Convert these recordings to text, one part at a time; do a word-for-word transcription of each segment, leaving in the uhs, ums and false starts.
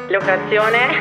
Locazione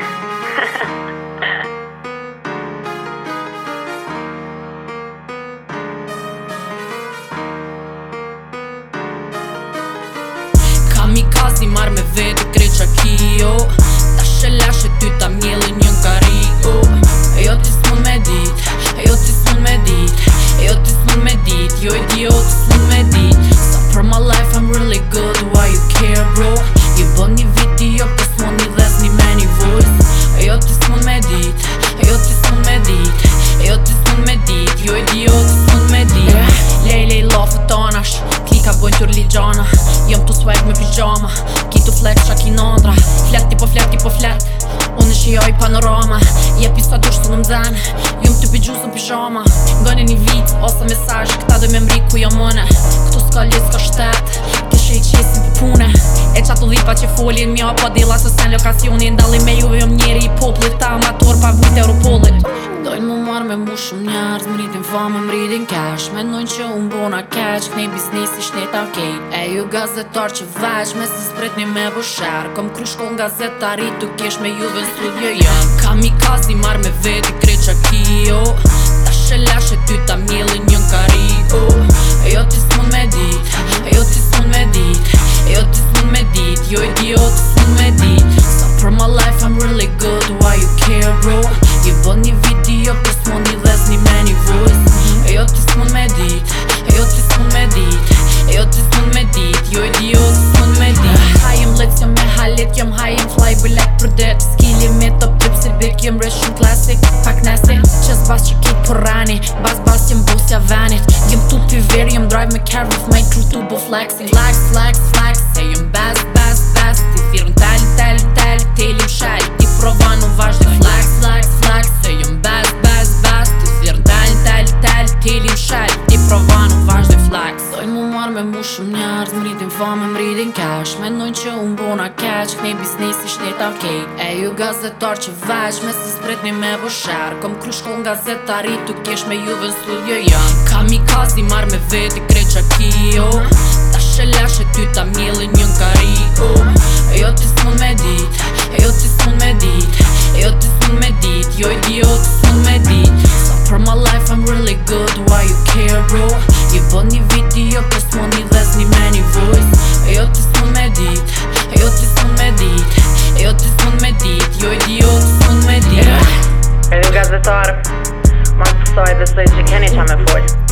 Kamikaze marrë me vete kreqa kio Lashe lashe ty ta mjellin njën kario E jo ti s'mun me dit, e jo ti s'mun me dit E jo ti s'mun me dit, jo idiot s'mun me dit So for my life I'm really good, why you care bro Je bën një video për s'mun një dhes një me një voice E jo ti s'mun me dit, e jo ti s'mun me dit E jo ti s'mun me dit, jo idiot s'mun me dit Lej lej lafët tanash, klika bojnë tër ligjana Jëm tu swag me pijama, ki tu flex qa ki nandra Flet ti po flet ti po flet, unë shijoj panorama Je pisa dush të në mzen, jëm të pi gjusë në pijama Ngone një vit, ose mesazh, këta dhe me mri ku jam mëne Këtu s'ka lis, s'ka shtet, kishe i qesin për pune E qatë dhipa që folin mja pa dilla se sen lokacionin Dalli me juve jëm njeri i poplit, ta amator pa vnit Europollit Dojnë mu marrë me mu shumë njerëz, m'rritin fame, m'rritin cash Menojnë që unë bona catch, kënej biznesi shneta kejt E ju gazetar që veç, me se spretni me bësher Kom kry shkoll gazetari, tu kesh me juve në studio jëm Kamikaze marrë me veti kreqa kio Lashe lashe ty ta mjellin njën kario E jo ti s'mun me dit, e jo ti s'mun me dit E jo ti s'mun me dit, jo idiot s'mun me dit So for my life I'm really good, why you care bro Je bën një video për s'mun një dhes një me një voice E jo ti s'mun me dit, e jo ti s'mun me dit E jo ti s'mun me dit, jo idiot s'mun me dit Hajem lec jom me halet, jom hajem fly bëlek për det Skilli me top tip si big, jem resh shumë klasik Pak nesi, qes bas që kejt për rani Bas bas jem bosja venit Jem tu pi veri, jem drive me car with my crew tu bo flexing Flex, flex, flex, se jem best, best, best Ti thirën tel, tel, tel, telim shell Ti prova në vazhdi flex, flex, flex Se jem best, best, best Ti thirën tel, tel, tel, telim shell Ti prova në vazhdi flex Dojnë mu marrë me mu shumë njerëz M'rritin fame, m'rritin cash Menojnë që unë bona catch Kënej biznesi shneta kejt E ju gazetar që veç Me se spretni me bësher Kom kry shkoll gazetari Tu kesh me juve në studio jam Kamikaze marrë me veti kreqa kio Lashe lashe ty ta mjellin njën kario E jo ti s'mun me dit, e jo ti s'mun me dit E jo ti s'mun me dit, jo idiot s'mun me dit So for my life I'm really good, why you care bro Je bën një video për s'mun një dhes një me një voice E jo ti s'mun me dit, e jo ti s'mun me dit E jo ti s'mun me dit, jo idiot s'mun me dit E ju gazetar, mas kësaj besoj që keni qa me fol